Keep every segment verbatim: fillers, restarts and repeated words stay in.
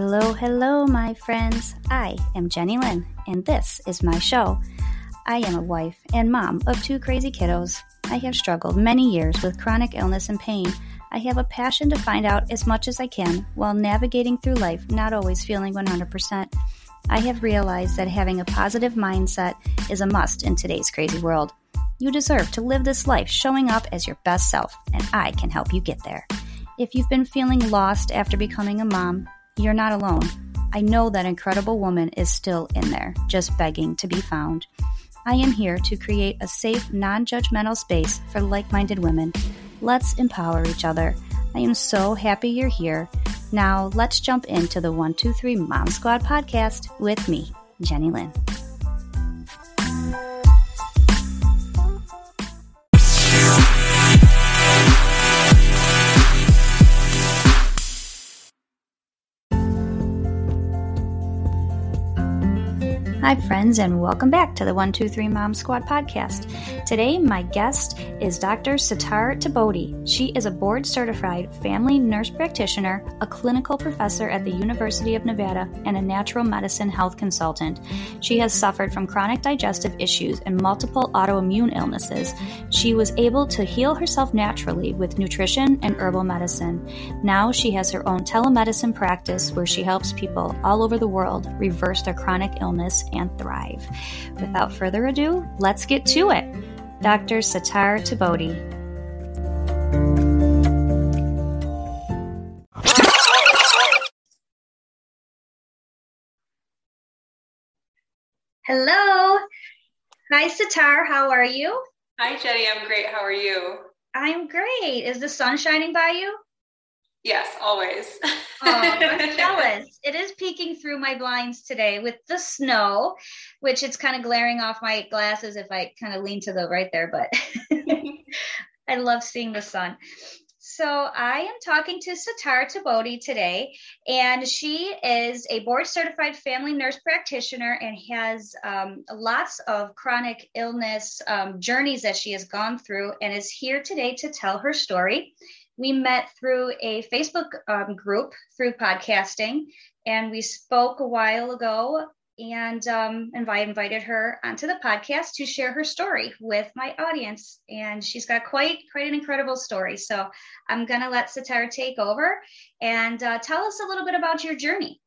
Hello, hello, my friends. I am Jenny Lynn, and this is my show. I am a wife and mom of two crazy kiddos. I have struggled many years with chronic illness and pain. I have a passion to find out as much as I can while navigating through life, not always feeling one hundred percent. I have realized that having a positive mindset is a must in today's crazy world. You deserve to live this life showing up as your best self, and I can help you get there. If you've been feeling lost after becoming a mom, you're not alone. I know that incredible woman is still in there, just begging to be found. I am here to create a safe, non-judgmental space for like-minded women. Let's empower each other. I am so happy you're here. Now, let's jump into the one two three Mom Squad podcast with me, Jenny Lynn. Hi, friends, and welcome back to the one two three Mom Squad podcast. Today, my guest is Doctor Sitar Thibodi. She is a board-certified family nurse practitioner, a clinical professor at the University of Nevada, and a natural medicine health consultant. She has suffered from chronic digestive issues and multiple autoimmune illnesses. She was able to heal herself naturally with nutrition and herbal medicine. Now, she has her own telemedicine practice where she helps people all over the world reverse their chronic illness and thrive. Without further ado, let's get to it. Doctor Sitar Thibodi. Hello. Hi, Sitar. How are you? Hi, Jenny. I'm great. How are you? I'm great. Is the sun shining by you? Yes, always. Oh, I'm jealous. It is peeking through my blinds today with the snow, which it's kind of glaring off my glasses if I kind of lean to the right there, but I love seeing the sun. So I am talking to Sitar Thibodi today, and she is a board-certified family nurse practitioner and has um, lots of chronic illness um, journeys that she has gone through and is here today to tell her story. We met through a Facebook um, group through podcasting, and we spoke a while ago, and um, and I invited her onto the podcast to share her story with my audience. And she's got quite quite an incredible story. So I'm going to let Sitar take over and uh, tell us a little bit about your journey.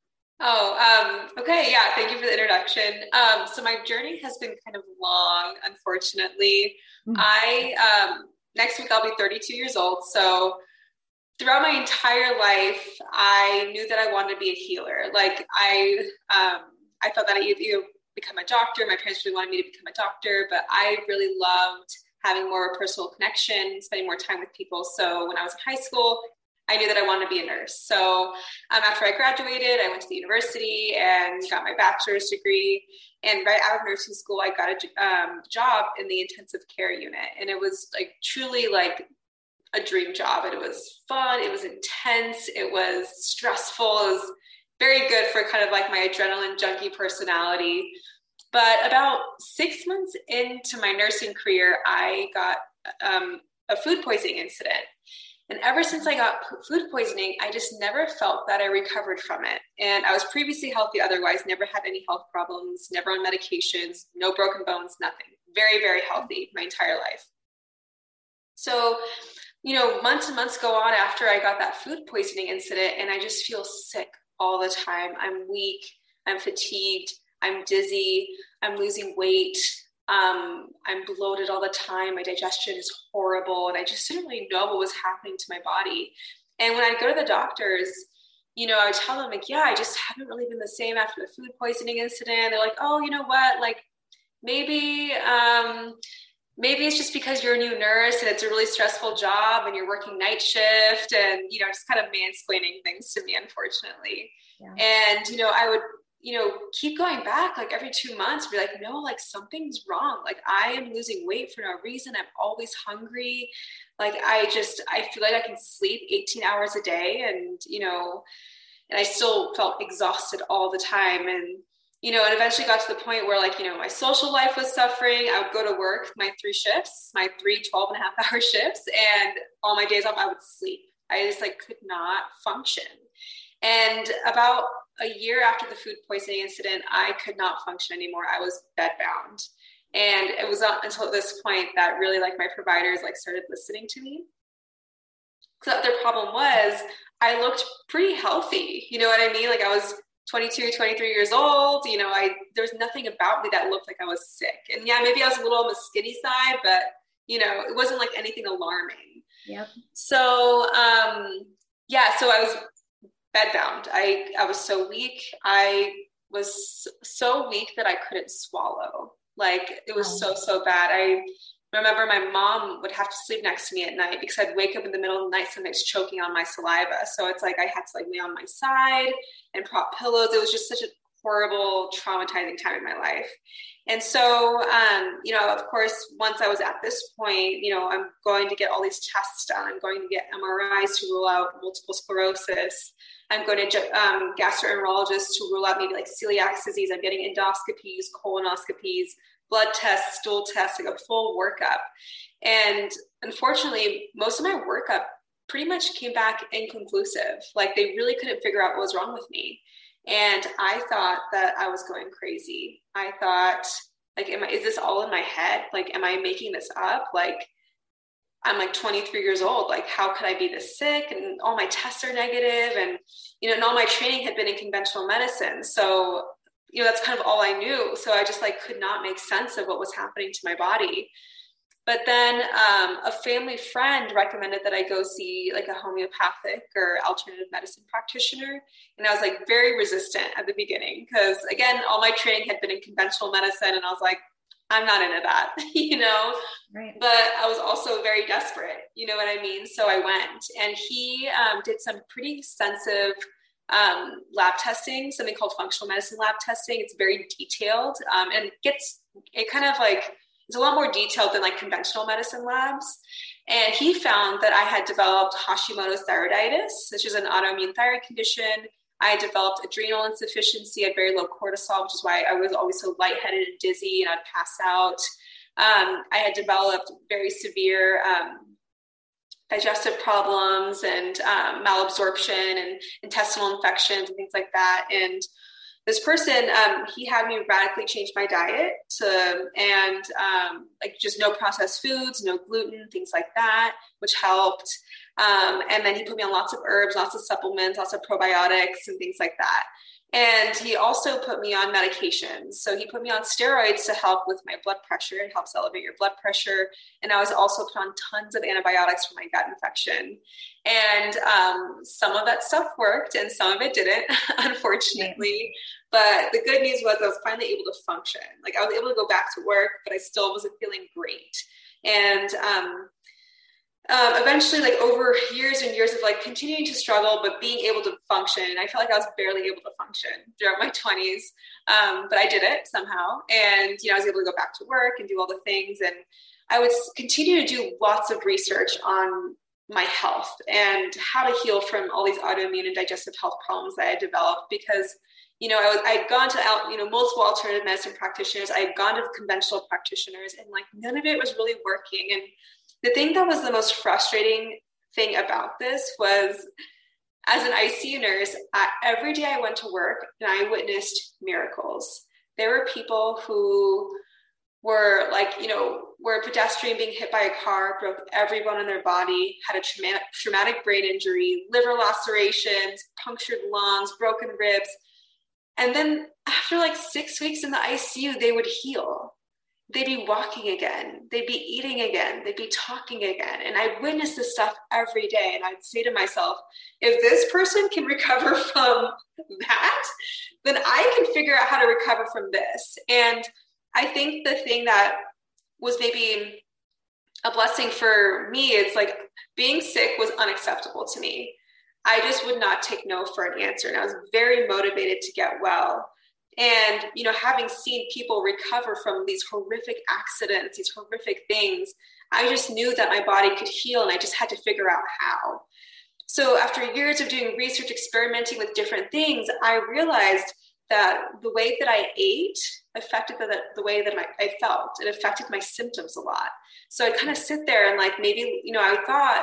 Oh, um, okay. Yeah. Thank you for the introduction. Um, so my journey has been kind of long, unfortunately. Mm-hmm. I... Um, Next week, I'll be thirty-two years old. So throughout my entire life, I knew that I wanted to be a healer. Like I, um, I thought that I would either become a doctor. My parents really wanted me to become a doctor, but I really loved having more of a personal connection, spending more time with people. So when I was in high school, I knew that I wanted to be a nurse. So um, after I graduated, I went to the university and got my bachelor's degree. And right out of nursing school, I got a um, job in the intensive care unit. And it was like truly like a dream job. And it was fun. It was intense. It was stressful. It was very good for kind of like my adrenaline junkie personality. But about six months into my nursing career, I got um, a food poisoning incident. And ever since I got food poisoning, I just never felt that I recovered from it. And I was previously healthy otherwise, never had any health problems, never on medications, no broken bones, nothing. Very, very healthy my entire life. So, you know, months and months go on after I got that food poisoning incident, and I just feel sick all the time. I'm weak, I'm fatigued, I'm dizzy, I'm losing weight. Um, I'm bloated all the time. My digestion is horrible. And I just didn't really know what was happening to my body. And when I go to the doctors, you know, I tell them like, yeah, I just haven't really been the same after the food poisoning incident. They're like, oh, you know what? Like maybe, um, maybe it's just because you're a new nurse and it's a really stressful job and you're working night shift and, you know, just kind of mansplaining things to me, unfortunately. Yeah. And, you know, I would, you know, keep going back like every two months, be like, no, like something's wrong. Like I am losing weight for no reason. I'm always hungry. Like I just, I feel like I can sleep eighteen hours a day and, you know, and I still felt exhausted all the time. And, you know, and eventually got to the point where like, you know, my social life was suffering. I would go to work, my three shifts, my three twelve and a half hour shifts. And all my days off, I would sleep. I just like could not function. And about a year after the food poisoning incident, I could not function anymore. I was bedbound. And it was not until this point that really like my providers like started listening to me. So their problem was I looked pretty healthy. You know what I mean? Like I was twenty-two, twenty-three years old. You know, I, there was nothing about me that looked like I was sick. And yeah, maybe I was a little on the skinny side, but you know, it wasn't like anything alarming. Yep. So, um, yeah, so I was bedbound. I, I was so weak. I was so weak that I couldn't swallow. Like it was oh. so, so bad. I remember my mom would have to sleep next to me at night because I'd wake up in the middle of the night, sometimes choking on my saliva. So it's like, I had to like lay on my side and prop pillows. It was just such a horrible, traumatizing time in my life. And so, um, you know, of course, once I was at this point, you know, I'm going to get all these tests done. I'm going to get M R Is to rule out multiple sclerosis. I'm going to um, gastroenterologists to rule out maybe like celiac disease. I'm getting endoscopies, colonoscopies, blood tests, stool tests, like a full workup. And unfortunately, most of my workup pretty much came back inconclusive. Like they really couldn't figure out what was wrong with me. And I thought that I was going crazy. I thought, like, am I, is this all in my head? Like, am I making this up? Like, I'm like twenty-three years old. Like, how could I be this sick? And all my tests are negative. And, you know, and all my training had been in conventional medicine. So, you know, that's kind of all I knew. So I just like could not make sense of what was happening to my body. But then um, a family friend recommended that I go see like a homeopathic or alternative medicine practitioner. And I was like very resistant at the beginning because again, all my training had been in conventional medicine. And I was like, I'm not into that, you know, right. But I was also very desperate, you know what I mean? So I went and he um, did some pretty extensive um, lab testing, something called functional medicine lab testing. It's very detailed um, and it gets, it kind of like, it's a lot more detailed than like conventional medicine labs. And he found that I had developed Hashimoto's thyroiditis, which is an autoimmune thyroid condition. I had developed adrenal insufficiency. I had very low cortisol, which is why I was always so lightheaded and dizzy and I'd pass out. Um, I had developed very severe um, digestive problems and um, malabsorption and intestinal infections and things like that. And this person, um, he had me radically change my diet to, and um, like just no processed foods, no gluten, things like that, which helped. Um, and then he put me on lots of herbs, lots of supplements, lots of probiotics and things like that. And he also put me on medications. So he put me on steroids to help with my blood pressure. It helps elevate your blood pressure. And I was also put on tons of antibiotics for my gut infection. And um, some of that stuff worked and some of it didn't, unfortunately. But the good news was I was finally able to function. Like I was able to go back to work, but I still wasn't feeling great. And um, Um, eventually, like over years and years of like continuing to struggle, but being able to function. I felt like I was barely able to function throughout my twenties. Um, but I did it somehow. And, you know, I was able to go back to work and do all the things. And I would continue to do lots of research on my health and how to heal from all these autoimmune and digestive health problems that I had developed because, you know, I was, I had gone to, you know, multiple alternative medicine practitioners. I had gone to conventional practitioners and like none of it was really working. And the thing that was the most frustrating thing about this was as an I C U nurse, I, every day I went to work and I witnessed miracles. There were people who were like, you know, were a pedestrian being hit by a car, broke every bone in their body, had a traumatic, traumatic brain injury, liver lacerations, punctured lungs, broken ribs. And then after like six weeks in the I C U, they would heal. They'd be walking again. They'd be eating again. They'd be talking again. And I witnessed this stuff every day. And I'd say to myself, if this person can recover from that, then I can figure out how to recover from this. And I think the thing that was maybe a blessing for me, it's like being sick was unacceptable to me. I just would not take no for an answer. And I was very motivated to get well. And, you know, having seen people recover from these horrific accidents, these horrific things, I just knew that my body could heal and I just had to figure out how. So after years of doing research, experimenting with different things, I realized that the way that I ate affected the, the way that I, I felt. It affected my symptoms a lot. So I'd kind of sit there and like maybe, you know, I thought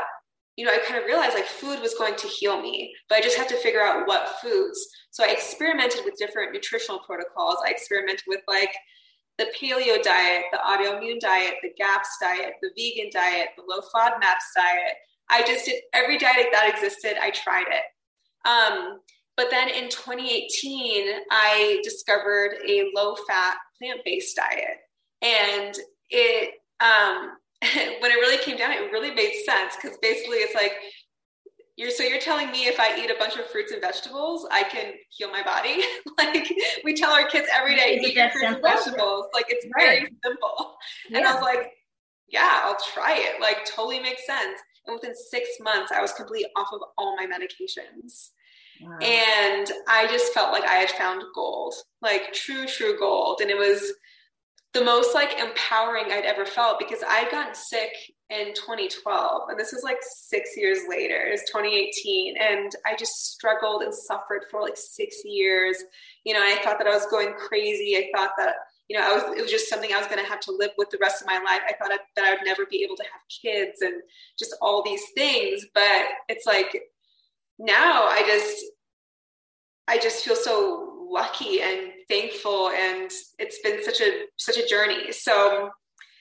you know, I kind of realized like food was going to heal me, but I just had to figure out what foods. So I experimented with different nutritional protocols. I experimented with like the paleo diet, the autoimmune diet, the GAPS diet, the vegan diet, the low FODMAPs diet. I just did every diet that existed. I tried it. Um, but then in twenty eighteen, I discovered a low fat plant-based diet. And it, um, when it really came down, it really made sense. Cause basically it's like, You're, so you're telling me if I eat a bunch of fruits and vegetables, I can heal my body? Like we tell our kids every day, eat your fruits and vegetables. Like it's very right. simple. Yeah. And I was like, yeah, I'll try it. Like totally makes sense. And within six months, I was completely off of all my medications. Wow. And I just felt like I had found gold, like true, true gold. And it was the most like empowering I'd ever felt, because I'd gotten sick in twenty twelve, and this was like six years later. It was twenty eighteen, and I just struggled and suffered for like six years. You know, I thought that I was going crazy. I thought that, you know, I was, it was just something I was going to have to live with the rest of my life. I thought I, that I would never be able to have kids and just all these things. But it's like, now I just, I just feel so lucky and thankful, and it's been such a such a journey. So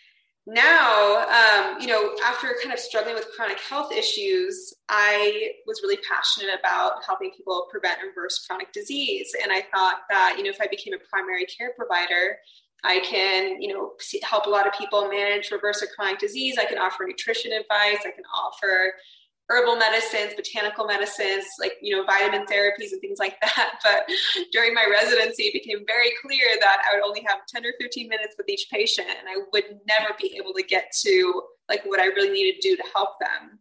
now, um, you know, after kind of struggling with chronic health issues, I was really passionate about helping people prevent and reverse chronic disease. And I thought that, you know, if I became a primary care provider, I can, you know, help a lot of people manage, reverse, or chronic disease. I can offer nutrition advice. I can offer herbal medicines, botanical medicines, like, you know, vitamin therapies and things like that. But during my residency, it became very clear that I would only have ten or fifteen minutes with each patient, and I would never be able to get to like what I really needed to do to help them.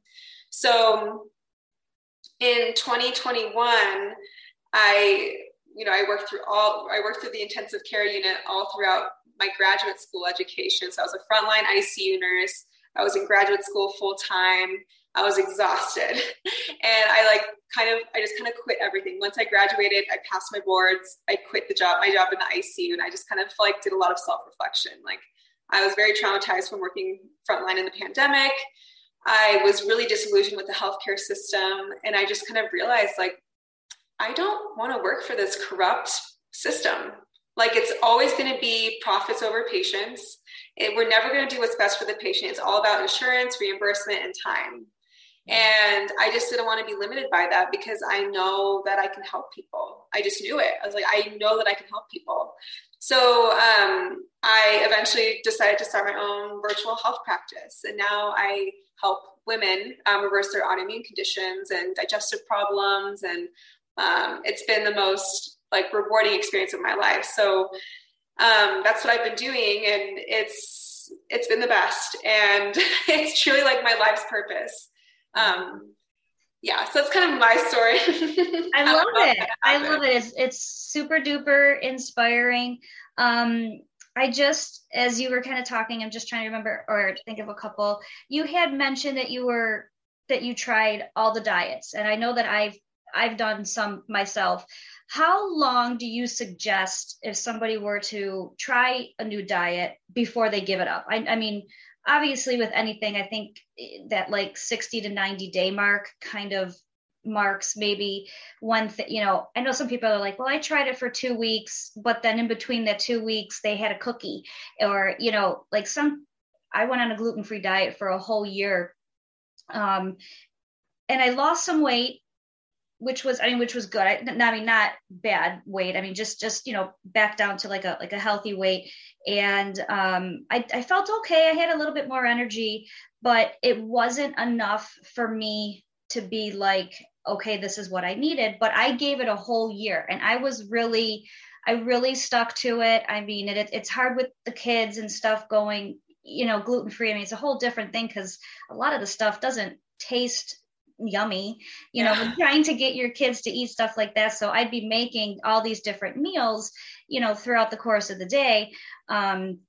So in twenty twenty-one, I, you know, I worked through all, I worked through the intensive care unit all throughout my graduate school education. So I was a frontline I C U nurse. I was in graduate school full time. I was exhausted, and I like kind of, I just kind of quit everything. Once I graduated, I passed my boards. I quit the job, my job in the I C U. And I just kind of like did a lot of self-reflection. Like I was very traumatized from working frontline in the pandemic. I was really disillusioned with the healthcare system. And I just kind of realized like, I don't want to work for this corrupt system. Like it's always going to be profits over patients. It, we're never going to do what's best for the patient. It's all about insurance, reimbursement, and time. And I just didn't want to be limited by that, because I know that I can help people. I just knew it. I was like, I know that I can help people. So um, I eventually decided to start my own virtual health practice. And now I help women um, reverse their autoimmune conditions and digestive problems. And um, it's been the most like rewarding experience of my life. So um, that's what I've been doing. And it's, it's been the best. And it's truly like my life's purpose. Um, yeah, so it's kind of my story. I love it. I love it. It's, it's super duper inspiring. Um, I just, as you were kind of talking, I'm just trying to remember or think of a couple. You had mentioned that you were, that you tried all the diets. And I know that I've, I've done some myself. How long do you suggest if somebody were to try a new diet before they give it up? I, I mean, obviously with anything, I think that like sixty to ninety day mark kind of marks maybe one thing. You know, I know some people are like, well, I tried it for two weeks, but then in between that two weeks, they had a cookie, or, you know, like some, I went on a gluten-free diet for a whole year. Um, and I lost some weight, which was, I mean, which was good. I, I mean, not bad weight. I mean, just, just, you know, back down to like a, like a healthy weight. And um, I, I felt okay. I had a little bit more energy, but it wasn't enough for me to be like, okay, this is what I needed. But I gave it a whole year, and I was really, I really stuck to it. I mean, it, it's hard with the kids and stuff going, you know, gluten-free. I mean, it's a whole different thing, because a lot of the stuff doesn't taste yummy, you know, yeah. Trying to get your kids to eat stuff like that. So I'd be making all these different meals, you know, throughout the course of the day. Um,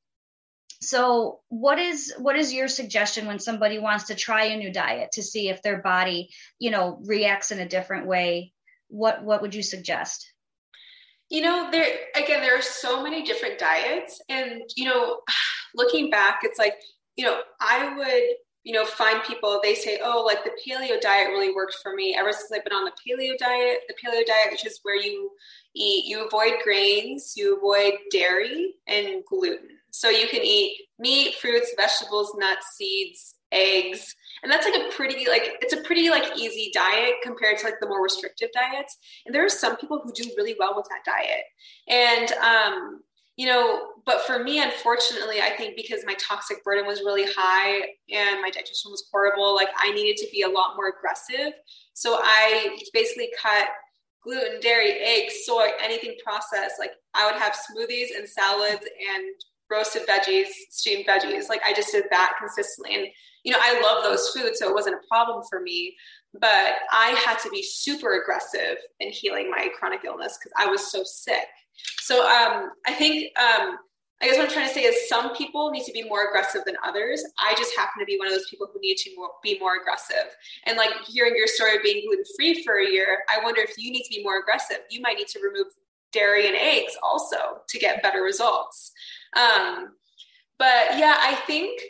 so what is, what is your suggestion when somebody wants to try a new diet to see if their body, you know, reacts in a different way? What, what would you suggest? You know, there, again, there are so many different diets, and, you know, looking back, it's like, you know, I would you know, find people, they say, oh, like the paleo diet really worked for me ever since I've been on the paleo diet, the paleo diet, which is where you eat, you avoid grains, you avoid dairy and gluten. So you can eat meat, fruits, vegetables, nuts, seeds, eggs. And that's like a pretty, like, it's a pretty like easy diet compared to like the more restrictive diets. And there are some people who do really well with that diet. And, um, you know, but for me, unfortunately, I think because my toxic burden was really high and my digestion was horrible, like I needed to be a lot more aggressive. So I basically cut gluten, dairy, eggs, soy, anything processed. Like I would have smoothies and salads and roasted veggies, steamed veggies. Like I just did that consistently. And, you know, I love those foods, so it wasn't a problem for me, but I had to be super aggressive in healing my chronic illness because I was so sick. So um, I think, um, I guess what I'm trying to say is some people need to be more aggressive than others. I just happen to be one of those people who need to more, be more aggressive. And like hearing your story of being gluten-free for a year, I wonder if you need to be more aggressive. You might need to remove dairy and eggs also to get better results. Um, but yeah, I think,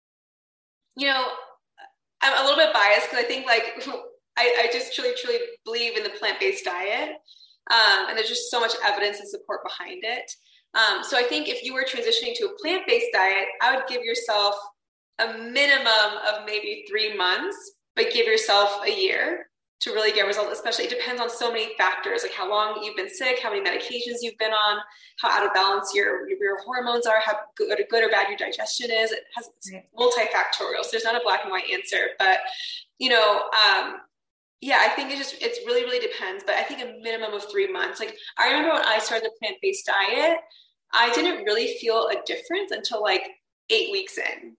you know, I'm a little bit biased because I think like, I, I just truly, truly believe in the plant-based diet. Um, and there's just so much evidence and support behind it. Um, so I think if you were transitioning to a plant-based diet, I would give yourself a minimum of maybe three months, but give yourself a year to really get results. Especially, it depends on so many factors, like how long you've been sick, how many medications you've been on, how out of balance your, your hormones are, how good, good or bad your digestion is. It has it's multifactorial. So there's not a black and white answer, but you know, um, yeah, I think it just, it's really, really depends, but I think a minimum of three months. Like I remember when I started the plant-based diet, I didn't really feel a difference until like eight weeks in.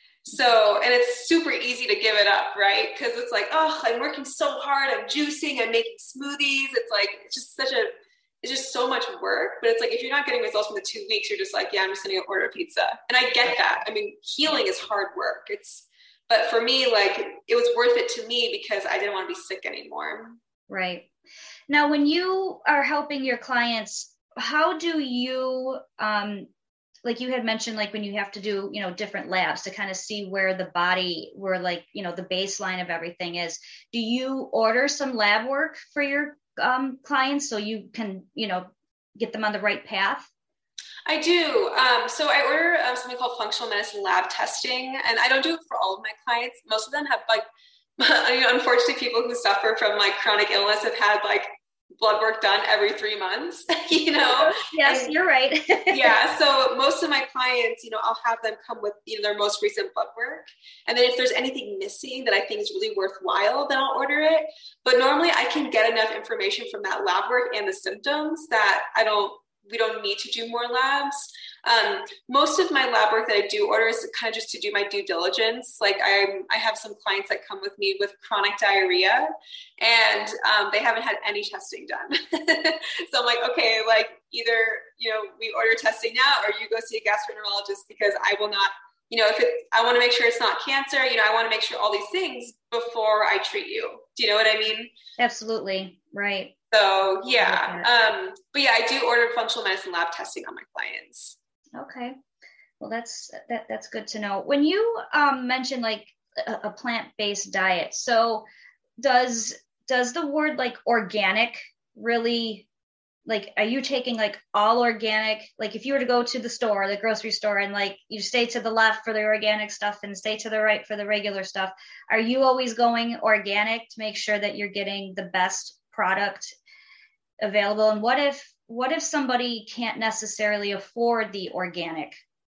So, and it's super easy to give it up, right? Because it's like, oh, I'm working so hard. I'm juicing, I'm making smoothies. It's like, it's just such a, it's just so much work. But it's like, if you're not getting results in the two weeks, you're just like, yeah, I'm just going to order a pizza. And I get that. I mean, healing is hard work. It's, but for me, like it was worth it to me because I didn't want to be sick anymore. Right. Now, when you are helping your clients, how do you, um, like you had mentioned, like when you have to do, you know, different labs to kind of see where the body, where like, you know, the baseline of everything is, do you order some lab work for your um, clients so you can, you know, get them on the right path? I do. Um, so I order um, something called functional medicine lab testing, and I don't do it for all of my clients. Most of them have like, I mean, unfortunately, people who suffer from like chronic illness have had like blood work done every three months, you know? Yes, and, you're right. Yeah. So most of my clients, you know, I'll have them come with, you know, their most recent blood work. And then if there's anything missing that I think is really worthwhile, then I'll order it. But normally I can get enough information from that lab work and the symptoms that I don't, we don't need to do more labs. Um, most of my lab work that I do order is kind of just to do my due diligence. Like I, I have some clients that come with me with chronic diarrhea, and um, they haven't had any testing done. So I'm like, okay, like either, you know, we order testing now, or you go see a gastroenterologist, because I will not, you know, if it, I want to make sure it's not cancer, you know, I want to make sure all these things before I treat you. Do you know what I mean? Absolutely. Right. So yeah. Um, but yeah, I do order functional medicine lab testing on my clients. Okay. Well, that's, that, that's good to know. When you um, mentioned like a, a plant-based diet, so does, does the word like organic really, like, are you taking like all organic? Like if you were to go to the store, the grocery store, and like you stay to the left for the organic stuff and stay to the right for the regular stuff, are you always going organic to make sure that you're getting the best product available? And what if, what if somebody can't necessarily afford the organic?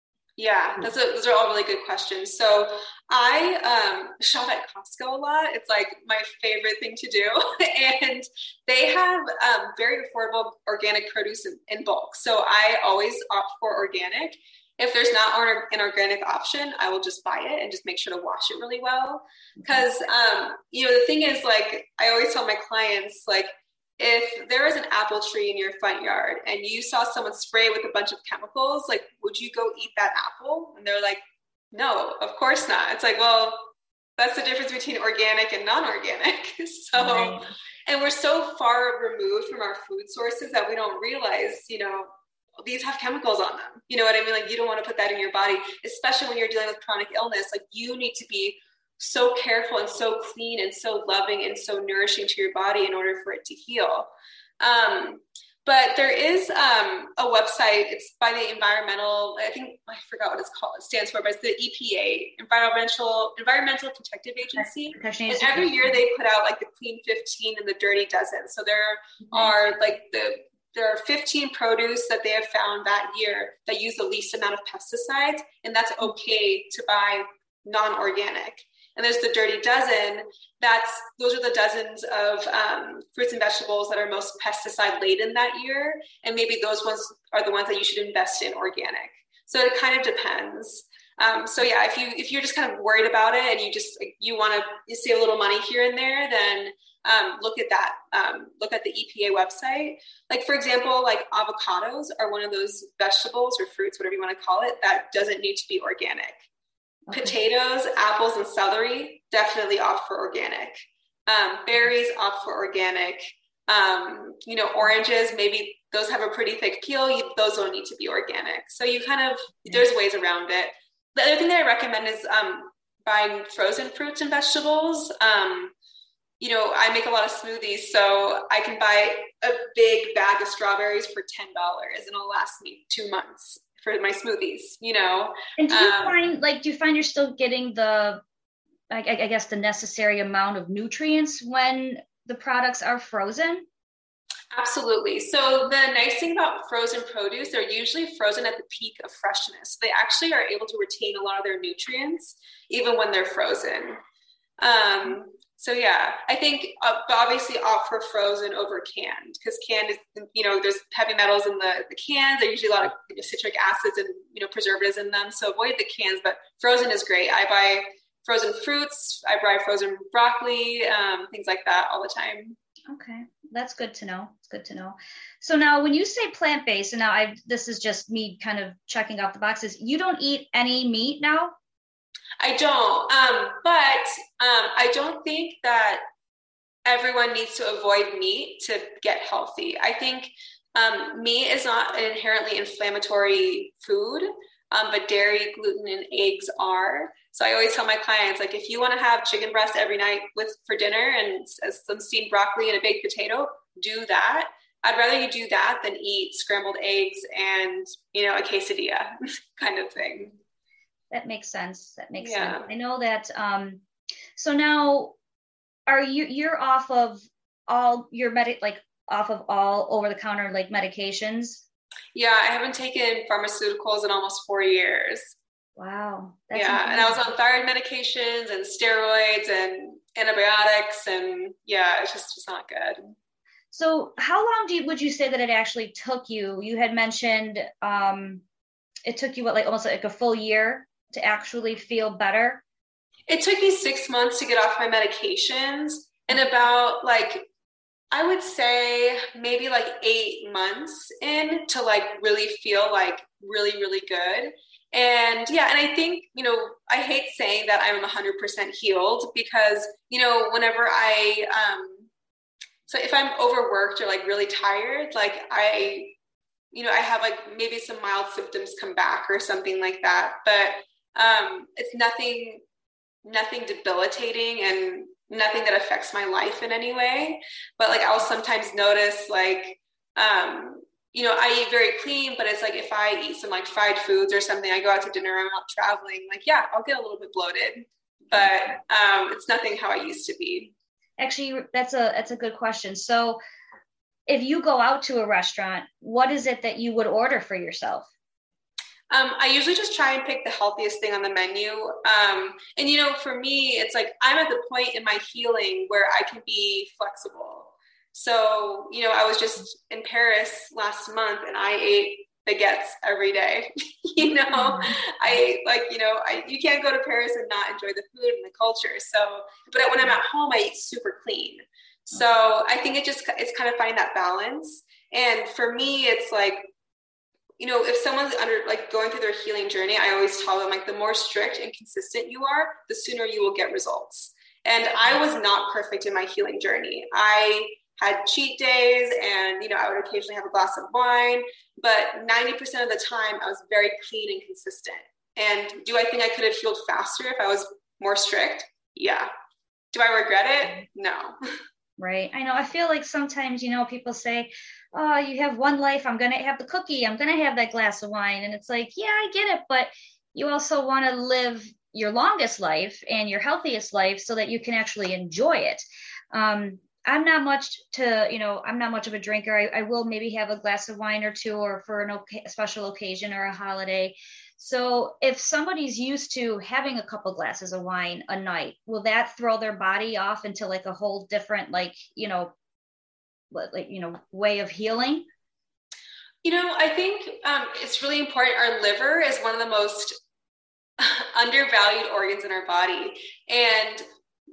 Yeah, that's a, those are all really good questions. So I um, shop at Costco a lot. It's like my favorite thing to do. And they have um, very affordable organic produce in, in bulk. So I always opt for organic. If there's not an organic option, I will just buy it and just make sure to wash it really well. Because, um, you know, the thing is, like, I always tell my clients, like, if there is an apple tree in your front yard and you saw someone spray it with a bunch of chemicals, like, would you go eat that apple? And they're like, no, of course not. It's like, well, that's the difference between organic and non-organic. So, right. And we're so far removed from our food sources that we don't realize, you know, these have chemicals on them. You know what I mean? Like, you don't want to put that in your body, especially when you're dealing with chronic illness. Like, you need to be so careful and so clean and so loving and so nourishing to your body in order for it to heal. Um, but there is um, a website. It's by the environmental, I think, I forgot what it's called. It stands for, but it's the E P A, Environmental Environmental Protective Agency. And every year they put out like the Clean fifteen and the Dirty Dozen. So there mm-hmm. are like the, there are fifteen produce that they have found that year that use the least amount of pesticides, and that's okay to buy non-organic. And there's the Dirty Dozen. That's, those are the dozens of um, fruits and vegetables that are most pesticide laden that year. And maybe those ones are the ones that you should invest in organic. So it kind of depends. Um, so yeah, if you, if you're just kind of worried about it and you just, you want to save a little money here and there, then um, look at that. Um, look at the E P A website. Like, for example, like avocados are one of those vegetables or fruits, whatever you want to call it, that doesn't need to be organic. Okay. Potatoes, apples, and celery definitely opt for organic. Um, berries opt for organic. Um, you know, oranges, maybe those have a pretty thick peel. You, those don't need to be organic. So you kind of, there's ways around it. The other thing that I recommend is um, buying frozen fruits and vegetables. Um, you know, I make a lot of smoothies, so I can buy a big bag of strawberries for ten dollars and it'll last me two months. For my smoothies, you know. And do you um, find, like, do you find you're still getting the, I, I guess, the necessary amount of nutrients when the products are frozen? Absolutely. So the nice thing about frozen produce, they're usually frozen at the peak of freshness. They actually are able to retain a lot of their nutrients, even when they're frozen. Um, So yeah, I think uh, obviously opt for frozen over canned, because canned is, you know, there's heavy metals in the, the cans. There's usually a lot of you know, citric acids and, you know, preservatives in them. So avoid the cans, but frozen is great. I buy frozen fruits. I buy frozen broccoli, um, things like that all the time. Okay. That's good to know. It's good to know. So now when you say plant-based, and now I, this is just me kind of checking off the boxes, you don't eat any meat now? I don't, um, but um, I don't think that everyone needs to avoid meat to get healthy. I think um, meat is not an inherently inflammatory food, um, but dairy, gluten, and eggs are. So I always tell my clients, like, if you want to have chicken breast every night with for dinner and some steamed broccoli and a baked potato, do that. I'd rather you do that than eat scrambled eggs and, you know, a quesadilla kind of thing. That makes sense. That makes yeah. sense. I know that. Um, so now are you, you're off of all your med, like off of all over the counter, like medications? Yeah. I haven't taken pharmaceuticals in almost four years. Wow. That's yeah. Amazing. And I was on thyroid medications and steroids and antibiotics, and yeah, it's just, it's not good. So how long do you, would you say that it actually took you? You had mentioned, um, it took you what, like almost like a full year to actually feel better? It took me six months to get off my medications, and about like, I would say maybe like eight months in to like really feel like really, really good. And yeah, and I think, you know, I hate saying that I'm one hundred percent healed, because, you know, whenever I, um, so if I'm overworked or like really tired, like I, you know, I have like maybe some mild symptoms come back or something like that, but um, it's nothing, nothing debilitating and nothing that affects my life in any way. But like, I'll sometimes notice like, um, you know, I eat very clean, but it's like, if I eat some like fried foods or something, I go out to dinner, I'm out traveling, like, yeah, I'll get a little bit bloated, but um, it's nothing how I used to be. Actually, that's a, that's a good question. So if you go out to a restaurant, what is it that you would order for yourself? Um, I usually just try and pick the healthiest thing on the menu. Um, and, you know, for me, it's like, I'm at the point in my healing where I can be flexible. So, you know, I was just in Paris last month and I ate baguettes every day. you know, mm-hmm. I ate like, you know, I, you can't go to Paris and not enjoy the food and the culture. So, but when I'm at home, I eat super clean. So I think it just, it's kind of finding that balance. And for me, it's like, you know, if someone's under like going through their healing journey, I always tell them like, the more strict and consistent you are, the sooner you will get results. And I was not perfect in my healing journey. I had cheat days and, you know, I would occasionally have a glass of wine, but ninety percent of the time I was very clean and consistent. And do I think I could have healed faster if I was more strict? Yeah. Do I regret it? No. Right. I know. I feel like sometimes, you know, people say, oh, you have one life. I'm going to have the cookie. I'm going to have that glass of wine. And it's like, yeah, I get it. But you also want to live your longest life and your healthiest life so that you can actually enjoy it. Um, I'm not much to, you know, I'm not much of a drinker. I, I will maybe have a glass of wine or two, or for an okay, a special occasion or a holiday. So if somebody's used to having a couple glasses of wine a night, will that throw their body off into like a whole different, like, you know, like, you know, way of healing? You know, I think um, it's really important. Our liver is one of the most undervalued organs in our body. And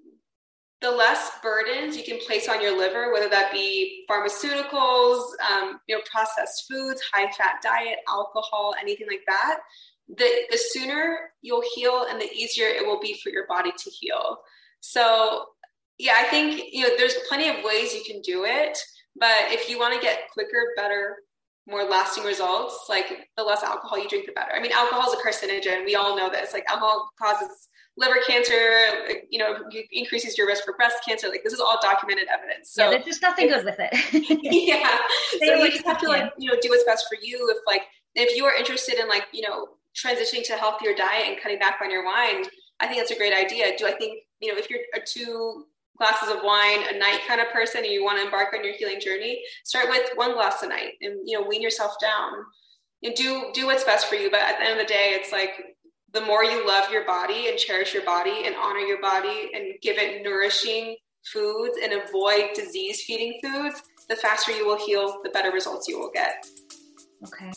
the less burdens you can place on your liver, whether that be pharmaceuticals, um, you know, processed foods, high fat diet, alcohol, anything like that, the, the sooner you'll heal and the easier it will be for your body to heal. So yeah, I think, you know, there's plenty of ways you can do it, but if you want to get quicker, better, more lasting results, like the less alcohol you drink, the better. I mean, alcohol is a carcinogen. We all know this. Like, alcohol causes liver cancer, you know, increases your risk for breast cancer. Like, this is all documented evidence. So yeah, there's just nothing good with it. Yeah. So you just have to, like, you know, do what's best for you. If like, if you are interested in, like, you know, transitioning to a healthier diet and cutting back on your wine, I think that's a great idea. Do I think, you know, if you're a two glasses of wine a night kind of person and you want to embark on your healing journey, start with one glass a night and, you know, wean yourself down and do, do what's best for you. But at the end of the day, it's like, the more you love your body and cherish your body and honor your body and give it nourishing foods and avoid disease feeding foods, the faster you will heal, the better results you will get. Okay.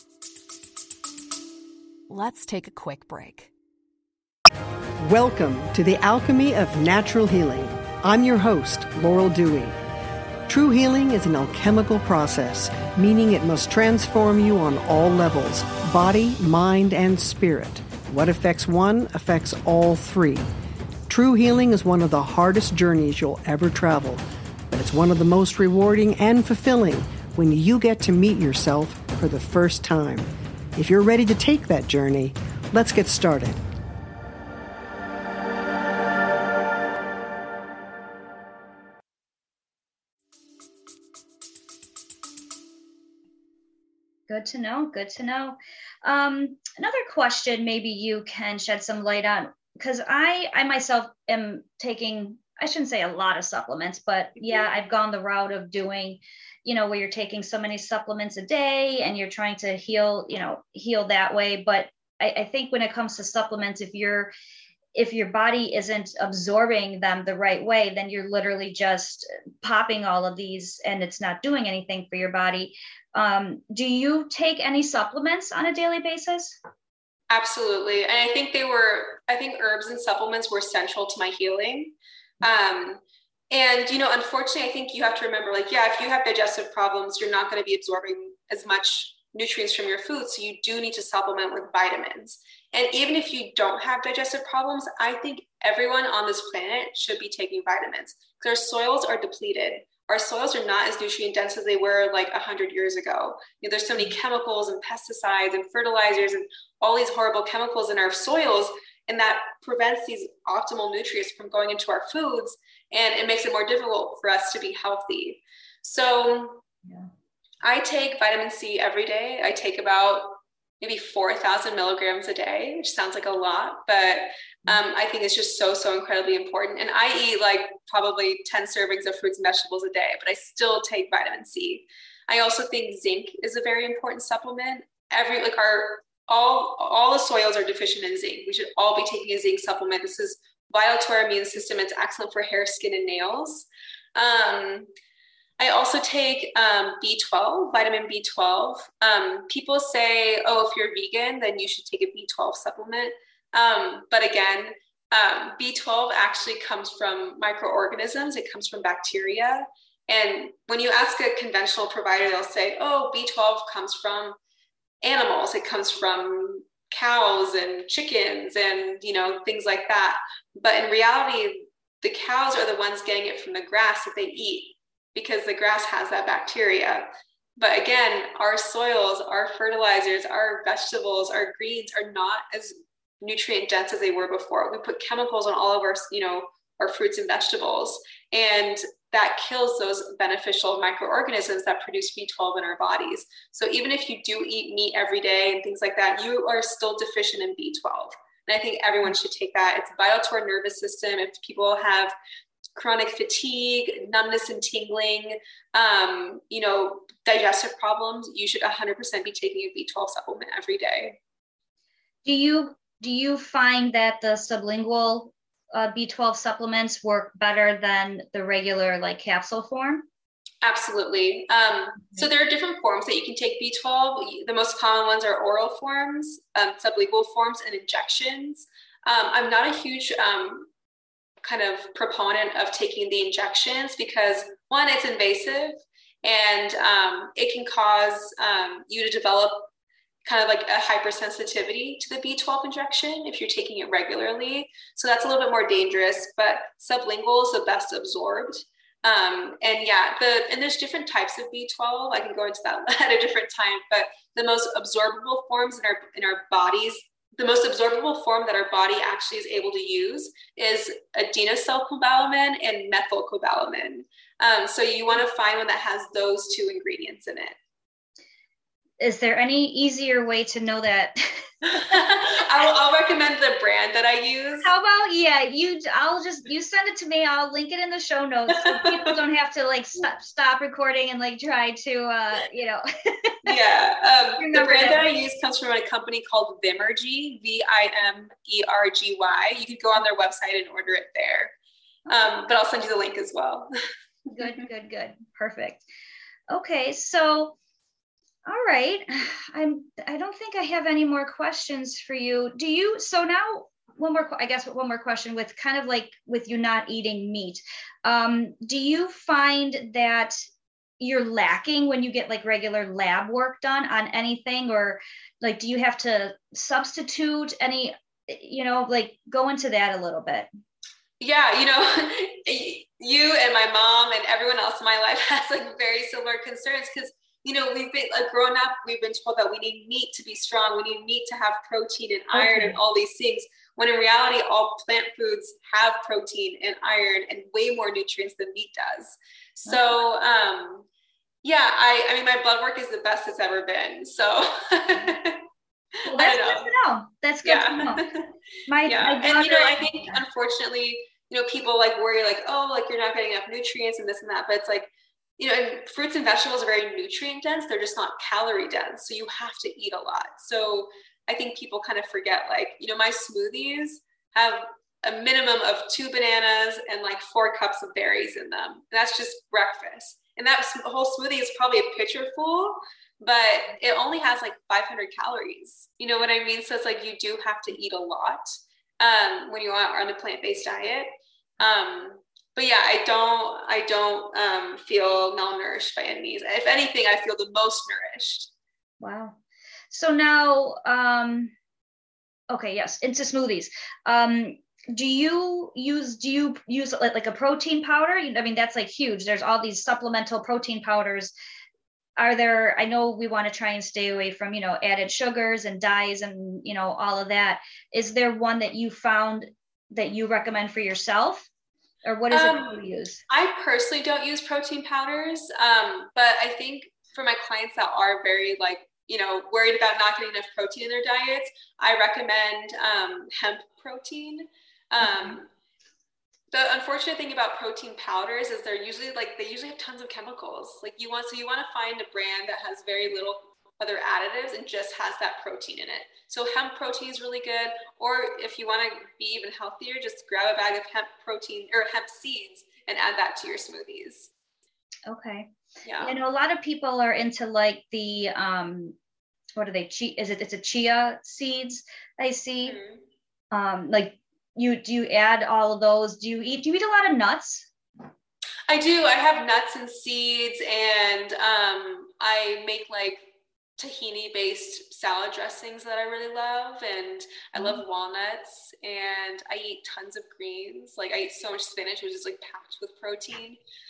Let's take a quick break. Welcome to the Alchemy of Natural Healing. I'm your host, Laurel Dewey. True healing is an alchemical process, meaning it must transform you on all levels, body, mind, and spirit. What affects one affects all three. True healing is one of the hardest journeys you'll ever travel, but it's one of the most rewarding and fulfilling when you get to meet yourself for the first time. If you're ready to take that journey, let's get started. Good to know. Good to know. Um, another question maybe you can shed some light on, because I, I myself am taking, I shouldn't say a lot of supplements, but yeah, I've gone the route of doing, you know, where you're taking so many supplements a day and you're trying to heal, you know, heal that way. But I, I think when it comes to supplements, if you're, if your body isn't absorbing them the right way, then you're literally just popping all of these and it's not doing anything for your body. Um, do you take any supplements on a daily basis? Absolutely. And I think they were, I think herbs and supplements were central to my healing. Um, and, you know, unfortunately, I think you have to remember, like, yeah, if you have digestive problems, you're not going to be absorbing as much nutrients from your food. So you do need to supplement with vitamins. And even if you don't have digestive problems, I think everyone on this planet should be taking vitamins because our soils are depleted. Our soils are not as nutrient dense as they were like a hundred years ago. You know, there's so many chemicals and pesticides and fertilizers and all these horrible chemicals in our soils, and that prevents these optimal nutrients from going into our foods, and it makes it more difficult for us to be healthy. So yeah. I take vitamin C every day. I take about maybe four thousand milligrams a day, which sounds like a lot, but um, I think it's just so, so incredibly important. And I eat like probably ten servings of fruits and vegetables a day, but I still take vitamin C. I also think zinc is a very important supplement. Every, like our, all, all the soils are deficient in zinc. We should all be taking a zinc supplement. This is vital to our immune system. It's excellent for hair, skin, and nails. Um, I also take um, B twelve, vitamin B twelve. Um, people say, oh, if you're vegan, then you should take a B twelve supplement. Um, but again, um, B twelve actually comes from microorganisms. It comes from bacteria. And when you ask a conventional provider, they'll say, oh, B twelve comes from animals. It comes from cows and chickens and, you know, things like that. But in reality, the cows are the ones getting it from the grass that they eat. because the grass has that bacteria. But again, our soils, our fertilizers, our vegetables, our greens are not as nutrient dense as they were before. We put chemicals on all of our, you know, our fruits and vegetables, and that kills those beneficial microorganisms that produce B twelve in our bodies. So even if you do eat meat every day and things like that, you are still deficient in B twelve. And I think everyone should take that. It's vital to our nervous system. If people have chronic fatigue, numbness and tingling, um, you know, digestive problems, you should one hundred percent be taking a B twelve supplement every day. Do you do you find that the sublingual uh, B twelve supplements work better than the regular like capsule form? Absolutely. Um, so there are different forms that you can take B twelve. The most common ones are oral forms, um, sublingual forms, and injections. Um, I'm not a huge um, kind of proponent of taking the injections because, one, it's invasive, and um, it can cause um, you to develop kind of like a hypersensitivity to the B twelve injection if you're taking it regularly. So that's a little bit more dangerous, but sublingual is the best absorbed. Um, and yeah, the, and there's different types of B twelve. I can go into that at a different time, but the most absorbable forms in our, in our bodies, the most absorbable form that our body actually is able to use is adenosylcobalamin and methylcobalamin. Um, so you want to find one that has those two ingredients in it. Is there any easier way to know that? I'll, I'll recommend the brand that I use. How about, yeah, you, I'll just, you send it to me. I'll link it in the show notes so people don't have to like stop, stop recording and like try to, uh, you know. Yeah. Um, the brand that. that I use comes from a company called Vimergy, V I M E R G Y. You can go on their website and order it there. Um, but I'll send you the link as well. Good, good, good. Perfect. Okay. So, all right. I'm, I don't think I have any more questions for you. Do you, so now one more, I guess one more question with kind of like with you not eating meat. Um, do you find that you're lacking when you get like regular lab work done on anything, or like, do you have to substitute any, you know, like go into that a little bit? Yeah. You know, you and my mom and everyone else in my life has like very similar concerns because you know, we've been like growing up, we've been told that we need meat to be strong. We need meat to have protein and iron okay. and all these things. When in reality, all plant foods have protein and iron and way more nutrients than meat does. So, okay. um, yeah, I, I mean, my blood work is the best it's ever been. So well, that's good to know. That's good yeah. to know. My, yeah. my and, you know, I think unfortunately, you know, people like worry like, oh, like you're not getting enough nutrients and this and that. But it's like, you know, and fruits and vegetables are very nutrient dense. They're just not calorie dense. So you have to eat a lot. So I think people kind of forget, like, you know, my smoothies have a minimum of two bananas and like four cups of berries in them. And that's just breakfast. And that whole smoothie is probably a pitcher full, but it only has like five hundred calories. You know what I mean? So it's like, you do have to eat a lot um, when you are on a plant-based diet. Um, But yeah, I don't, I don't um, feel malnourished by any means. If anything, I feel the most nourished. Wow. So now, um, okay, yes, into smoothies. Um, do you use, do you use like, like a protein powder? I mean, that's like huge. There's all these supplemental protein powders. Are there, I know we want to try and stay away from, you know, added sugars and dyes and, you know, all of that. Is there one that you found that you recommend for yourself? Or what is um, it that you use? I personally don't use protein powders, um, but I think for my clients that are very like, you know, worried about not getting enough protein in their diets, I recommend um, hemp protein. Um, mm-hmm. The unfortunate thing about protein powders is they're usually like, they usually have tons of chemicals. Like you want, so you want to find a brand that has very little other additives and just has that protein in it. So hemp protein is really good. Or if you want to be even healthier, just grab a bag of hemp protein or hemp seeds and add that to your smoothies. Okay. Yeah. You know, a lot of people are into like the, um, what are they? Chia, is it, it's a chia seeds I see. Mm-hmm. Um, like you, do you add all of those? Do you eat, do you eat a lot of nuts? I do. I have nuts and seeds and um, I make like tahini-based salad dressings that I really love, and I love walnuts, and I eat tons of greens. Like I eat so much spinach, which is like packed with protein.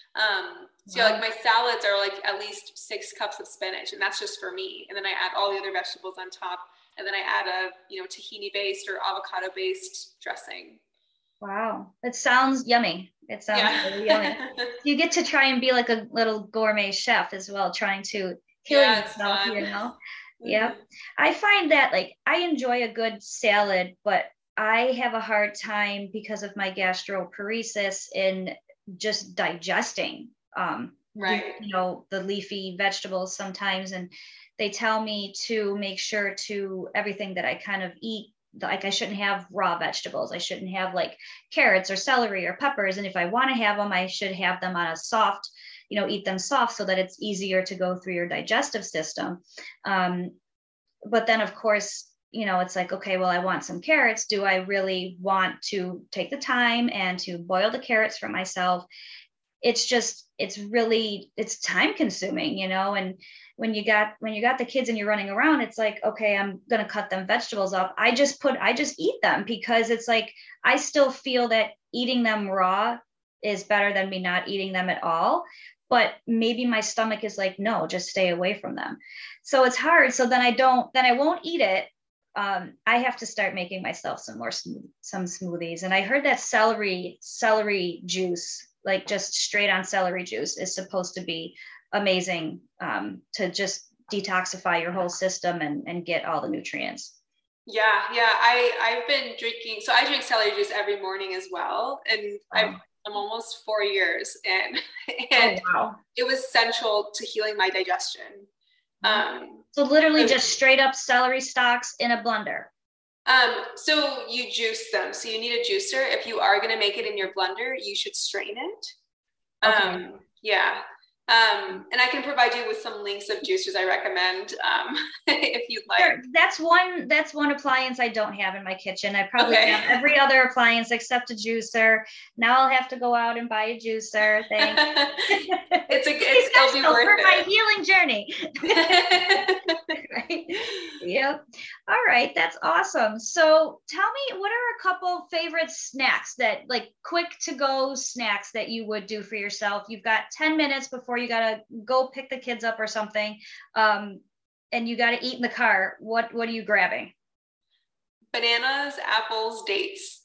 Um, so like my salads are like at least six cups of spinach, and that's just for me. And then I add all the other vegetables on top, and then I add a, you know, tahini based or avocado based dressing. Wow. It sounds yummy. It sounds Yeah. really yummy. You get to try and be like a little gourmet chef as well, trying to kill Yeah, yourself, you know? Mm-hmm. Yeah. I find that like I enjoy a good salad, but I have a hard time because of my gastroparesis in just digesting um right. the, you know, the leafy vegetables sometimes. And they tell me to make sure to everything that I kind of eat, like I shouldn't have raw vegetables. I shouldn't have like carrots or celery or peppers. And if I want to have them, I should have them on a soft, you know, eat them soft so that it's easier to go through your digestive system. Um, but then of course, you know, it's like, okay, well, I want some carrots. Do I really want to take the time and to boil the carrots for myself? It's just, it's really, it's time consuming, you know, and when you got, when you got the kids and you're running around, it's like, okay, I'm going to cut them vegetables up. I just put, I just eat them because it's like, I still feel that eating them raw is better than me not eating them at all. But maybe my stomach is like, no, just stay away from them. So it's hard. So then I don't, then I won't eat it. Um, I have to start making myself some more, smooth, some smoothies. And I heard that celery, celery juice, like just straight on celery juice is supposed to be amazing um, to just detoxify your whole system and, and get all the nutrients. Yeah. Yeah. I, I've been drinking, so I drink celery juice every morning as well. And Wow. I've, I'm almost four years and, and oh, wow. it was central to healing my digestion. Um, so literally just straight up celery stalks in a blender. Um, so you juice them. So you need a juicer. If you are going to make it in your blender, you should strain it. Okay. Um, yeah. Um, and I can provide you with some links of juicers I recommend, um, if you'd like. Sure. That's one, that's one appliance I don't have in my kitchen. I probably Okay. have every other appliance except a juicer. Now I'll have to go out and buy a juicer. Thanks. it's a, it's, it'll be worth for it. my healing journey. Right. Yep. All right. That's awesome. So tell me, what are a couple favorite snacks that like quick to go snacks that you would do for yourself? You've got ten minutes before you got to go pick the kids up or something. Um, and you got to eat in the car. What, what are you grabbing? Bananas, apples, dates.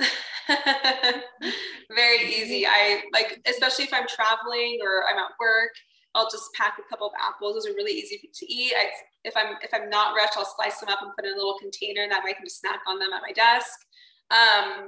Very easy. I like, especially if I'm traveling or I'm at work, I'll just pack a couple of apples. Those are really easy to eat. I, if I'm if I'm not rushed, I'll slice them up and put in a little container, and that way I can just snack on them at my desk. Um,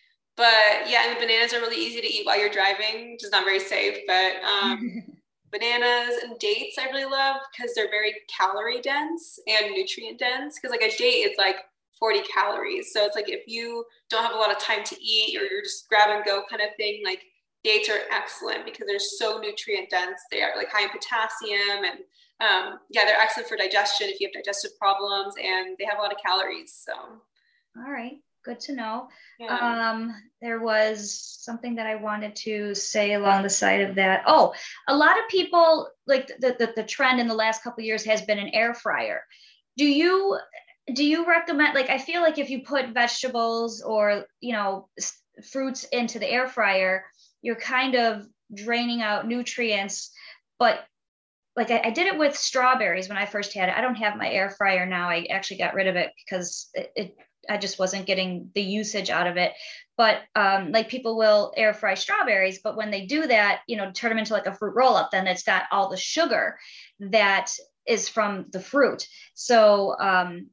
but yeah, and the bananas are really easy to eat while you're driving, which is not very safe. But um, bananas and dates I really love because they're very calorie dense and nutrient dense. Because like a date is like forty calories, so it's like if you don't have a lot of time to eat or you're just grab and go kind of thing, like dates are excellent because they're so nutrient dense. They are like high in potassium and um, yeah, they're excellent for digestion if you have digestive problems, and they have a lot of calories. So, all right, good to know. Yeah. Um, there was something that I wanted to say along the side of that. Oh, a lot of people like the the, the trend in the last couple of years has been an air fryer. Do you do you recommend? Like, I feel like if you put vegetables or you know fruits into the air fryer, you're kind of draining out nutrients, but like I, I did it with strawberries when I first had it. I don't have my air fryer now. I actually got rid of it because it, it I just wasn't getting the usage out of it. But um, like people will air fry strawberries, but when they do that, you know, turn them into like a fruit roll up, then it's got all the sugar that is from the fruit. So um,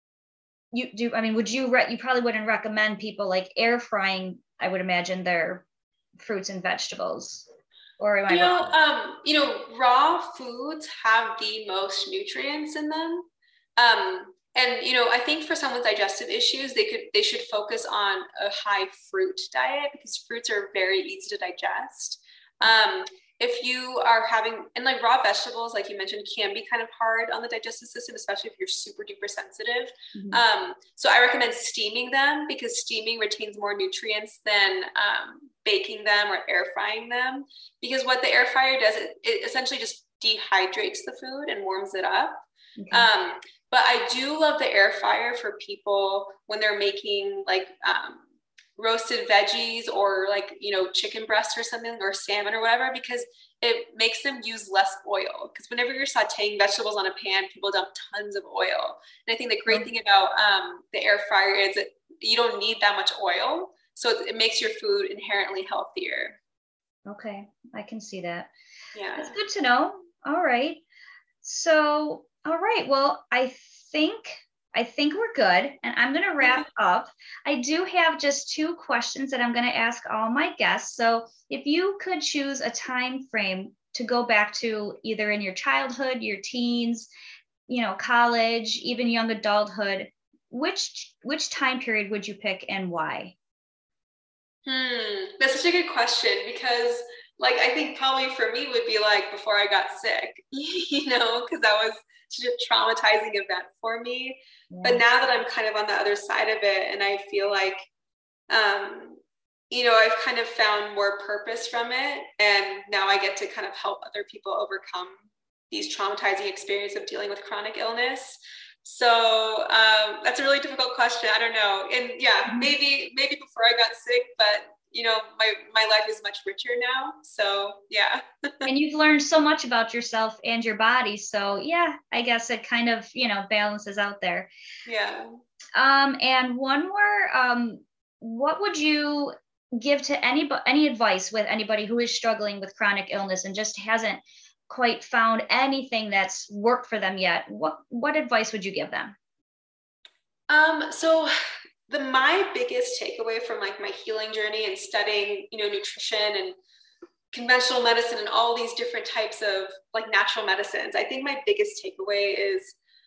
you do, I mean, would you, re- you probably wouldn't recommend people like air frying, I would imagine, their fruits and vegetables. Or am I you know, wrong? um, you know, raw foods have the most nutrients in them. Um, and, you know, I think for someone with digestive issues, they could, they should focus on a high fruit diet because fruits are very easy to digest. Um, if you are having, and like raw vegetables, like you mentioned, can be kind of hard on the digestive system, especially if you're super duper sensitive. Mm-hmm. Um, so I recommend steaming them because steaming retains more nutrients than um, baking them or air frying them. Because what the air fryer does, it, it essentially just dehydrates the food and warms it up. Okay. Um, but I do love the air fryer for people when they're making like, um, roasted veggies or like, you know, chicken breast or something, or salmon or whatever, because it makes them use less oil. Because whenever you're sauteing vegetables on a pan, people dump tons of oil. And I think the great thing about um, the air fryer is that you don't need that much oil. So it makes your food inherently healthier. Okay, I can see that. Yeah. That's good to know. All right. So, all right. Well, I think I think we're good, and I'm going to wrap up. I do have just two questions that I'm going to ask all my guests. So if you could choose a time frame to go back to, either in your childhood, your teens, you know, college, even young adulthood, which which time period would you pick and why? Hmm, that's such a good question, because like, I think probably for me would be like before I got sick, you know, because that was such a traumatizing event for me. Yeah. But now that I'm kind of on the other side of it, and I feel like, um, you know, I've kind of found more purpose from it. And now I get to kind of help other people overcome these traumatizing experiences of dealing with chronic illness. So um, that's a really difficult question. I don't know. And yeah, maybe, maybe before I got sick, but you know, my, my life is much richer now. So yeah. And you've learned so much about yourself and your body. So yeah, I guess it kind of, you know, balances out there. Yeah. Um, and one more, um, what would you give to any, any advice with anybody who is struggling with chronic illness and just hasn't quite found anything that's worked for them yet? What, what advice would you give them? Um, so The my biggest takeaway from like my healing journey and studying, you know, nutrition and conventional medicine and all these different types of like natural medicines, I think my biggest takeaway is,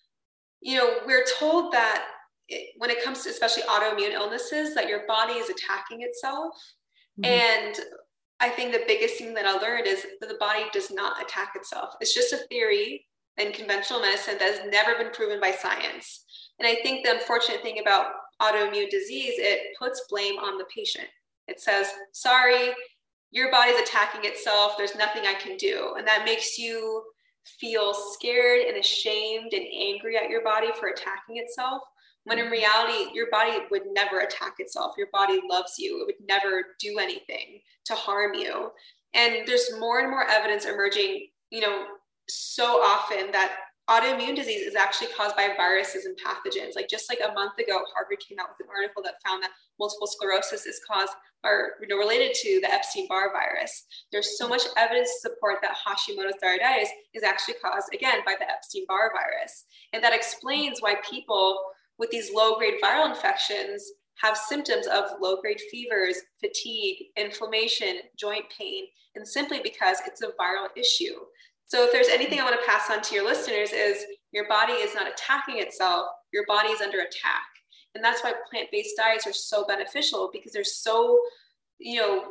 you know, we're told that it, when it comes to especially autoimmune illnesses, that your body is attacking itself. Mm-hmm. And I think the biggest thing that I learned is that the body does not attack itself. It's just a theory in conventional medicine that has never been proven by science. And I think the unfortunate thing about autoimmune disease, it puts blame on the patient. It says, sorry, your body's attacking itself. There's nothing I can do. And that makes you feel scared and ashamed and angry at your body for attacking itself. When in reality, your body would never attack itself. Your body loves you. It would never do anything to harm you. And there's more and more evidence emerging, you know, so often that autoimmune disease is actually caused by viruses and pathogens. Like just like a month ago, Harvard came out with an article that found that multiple sclerosis is caused or, you know, related to the Epstein-Barr virus. There's so much evidence to support that Hashimoto's thyroiditis is actually caused, again, by the Epstein-Barr virus. And that explains why people with these low-grade viral infections have symptoms of low-grade fevers, fatigue, inflammation, joint pain, and simply because it's a viral issue. So if there's anything I want to pass on to your listeners is your body is not attacking itself, your body is under attack. And that's why plant-based diets are so beneficial, because they're so, you know,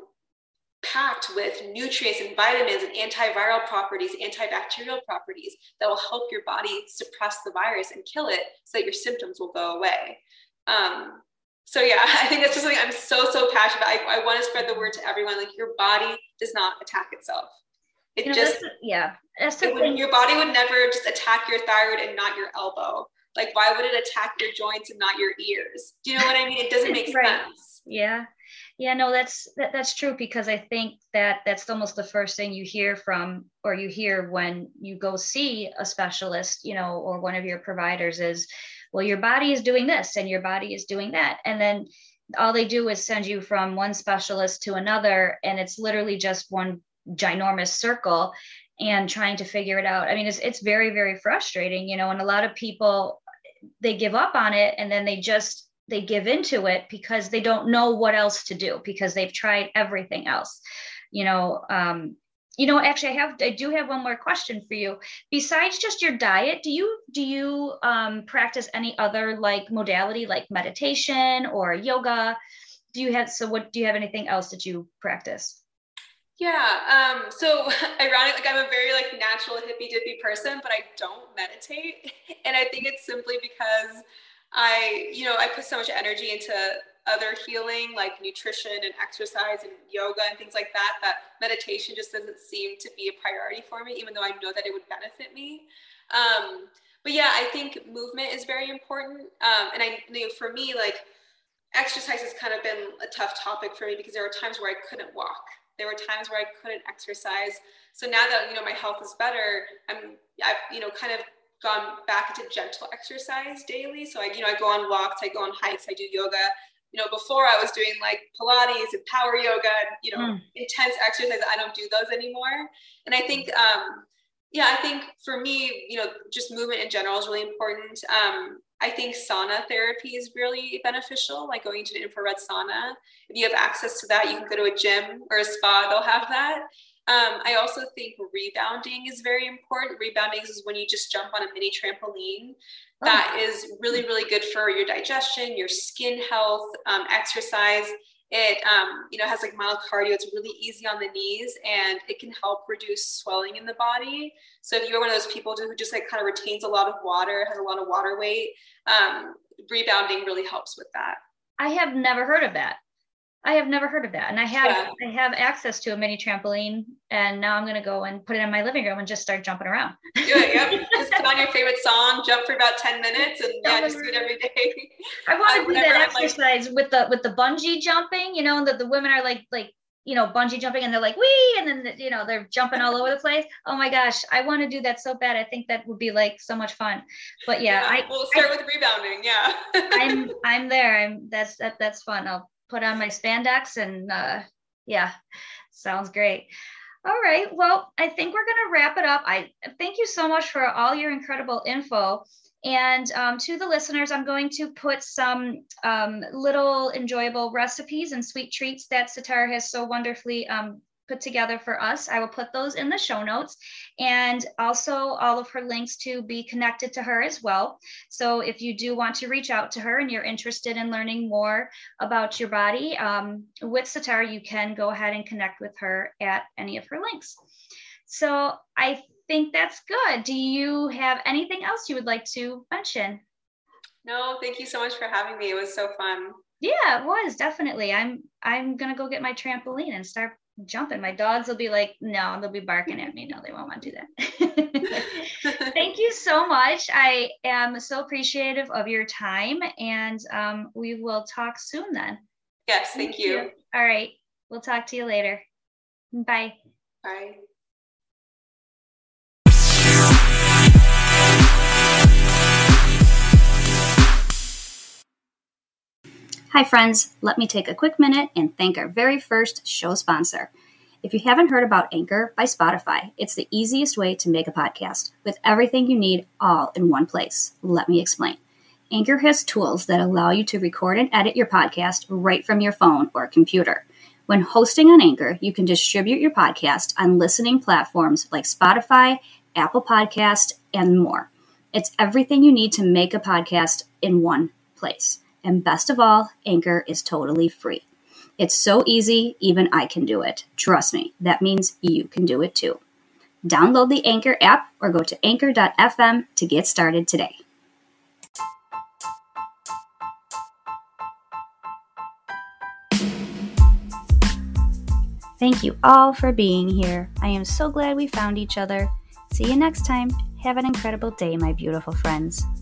packed with nutrients and vitamins and antiviral properties, antibacterial properties that will help your body suppress the virus and kill it so that your symptoms will go away. Um, so yeah, I think that's just something I'm so, so passionate about. I, I want to spread the word to everyone. Like, your body does not attack itself. It you know, just, that's the, yeah, that's it would, your body would never just attack your thyroid and not your elbow. Like, why would it attack your joints and not your ears? Do you know what I mean? It doesn't make right. sense. Yeah. Yeah, no, that's, that, that's true, because I think that that's almost the first thing you hear from, or you hear when you go see a specialist, you know, or one of your providers is, well, your body is doing this and your body is doing that. And then all they do is send you from one specialist to another. And it's literally just one ginormous circle and trying to figure it out. I mean, it's, it's very, very frustrating, you know, and a lot of people, they give up on it, and then they just, they give into it because they don't know what else to do, because they've tried everything else, you know. Um, you know, actually, I have, I do have one more question for you. Besides just your diet, do you, do you um, practice any other like modality, like meditation or yoga? Do you have, so what, do you have anything else that you practice? Yeah. Um, so ironic, like I'm a very like natural hippy dippy person, but I don't meditate. And I think it's simply because I, you know, I put so much energy into other healing, like nutrition and exercise and yoga and things like that, that meditation just doesn't seem to be a priority for me, even though I know that it would benefit me. Um, but yeah, I think movement is very important. Um, and I, you know, for me, like, exercise has kind of been a tough topic for me because there were times where I couldn't walk. There were times where I couldn't exercise. So now that, you know, my health is better, I'm, I've, you know, kind of gone back into gentle exercise daily. So I, you know, I go on walks, I go on hikes, I do yoga. You know, before I was doing like Pilates and power yoga and, you know, mm. intense exercise. I don't do those anymore. And I think, um, yeah, I think for me, you know, just movement in general is really important. Um, I think sauna therapy is really beneficial, like going to an infrared sauna. If you have access to that, you can go to a gym or a spa, they'll have that. Um, I also think rebounding is very important. Rebounding is when you just jump on a mini trampoline. That is really, really good for your digestion, your skin health, um, exercise. It, um, you know, has like mild cardio. It's really easy on the knees and it can help reduce swelling in the body. So if you're one of those people who just like kind of retains a lot of water, has a lot of water weight, um, rebounding really helps with that. I have never heard of that. I have never heard of that. And I have, yeah. I have access to a mini trampoline and now I'm going to go and put it in my living room and just start jumping around. Do it. Yep. Just put on your favorite song, jump for about ten minutes and yeah, just do it every day. I want to do that exercise like, with the, with the bungee jumping, you know, and the, the women are like, like, you know, bungee jumping and they're like, wee, and then, you know, they're jumping all over the place. Oh my gosh. I want to do that so bad. I think that would be like so much fun, but yeah, yeah I, we'll start I, with rebounding. Yeah. I'm, I'm there. I'm that's, that, that's fun. I'll put on my spandex and uh, yeah, sounds great. All right. Well, I think we're going to wrap it up. I thank you so much for all your incredible info. And um, to the listeners, I'm going to put some um, little enjoyable recipes and sweet treats that Sitara has so wonderfully um, put together for us. I will put those in the show notes and also all of her links to be connected to her as well. So if you do want to reach out to her and you're interested in learning more about your body um, with Sitara, you can go ahead and connect with her at any of her links. So I think that's good. Do you have anything else you would like to mention? No, thank you so much for having me. It was so fun. Yeah, it was definitely. I'm I'm gonna go get my trampoline and start jumping. My dogs will be like, no, they'll be barking at me. No, they won't want to do that. Thank you so much. I am so appreciative of your time and um, we will talk soon then. Yes, thank, thank you. you. All right. We'll talk to you later. Bye. Bye. Hi friends, let me take a quick minute and thank our very first show sponsor. If you haven't heard about Anchor by Spotify, it's the easiest way to make a podcast with everything you need all in one place. Let me explain. Anchor has tools that allow you to record and edit your podcast right from your phone or computer. When hosting on Anchor, you can distribute your podcast on listening platforms like Spotify, Apple Podcast, and more. It's everything you need to make a podcast in one place. And best of all, Anchor is totally free. It's so easy, even I can do it. Trust me, that means you can do it too. Download the Anchor app or go to anchor dot f m to get started today. Thank you all for being here. I am so glad we found each other. See you next time. Have an incredible day, my beautiful friends.